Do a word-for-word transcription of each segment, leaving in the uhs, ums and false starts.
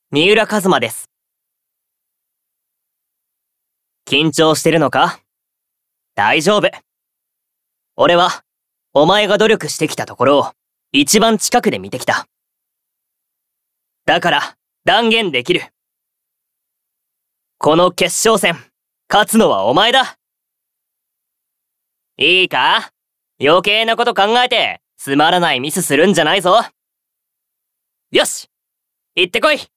三浦一馬です。緊張してるのか？大丈夫。俺は、お前が努力してきたところを一番近くで見てきた。だから、断言できる。この決勝戦、勝つのはお前だ。いいか？余計なこと考えて、つまらないミスするんじゃないぞ。よし！行ってこい！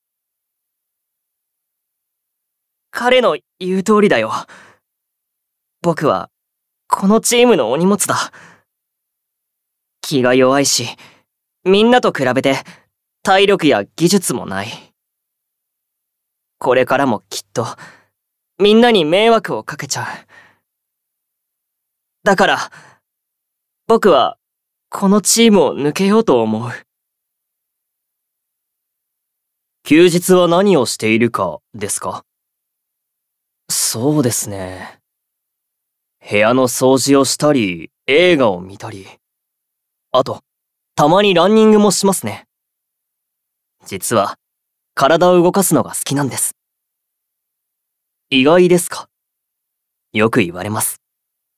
彼の言う通りだよ。僕は、このチームのお荷物だ。気が弱いし、みんなと比べて、体力や技術もない。これからもきっと、みんなに迷惑をかけちゃう。だから、僕は、このチームを抜けようと思う。休日は何をしているかですか？そうですね。部屋の掃除をしたり、映画を見たり。あと、たまにランニングもしますね。実は、体を動かすのが好きなんです。意外ですか？よく言われます。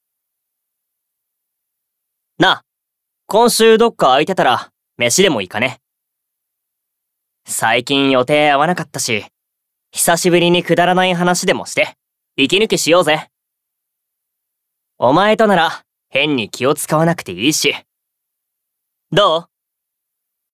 なあ、今週どっか空いてたら、飯でもいいかね。最近予定合わなかったし、久しぶりにくだらない話でもして、息抜きしようぜ。お前となら、変に気を使わなくていいし。どう？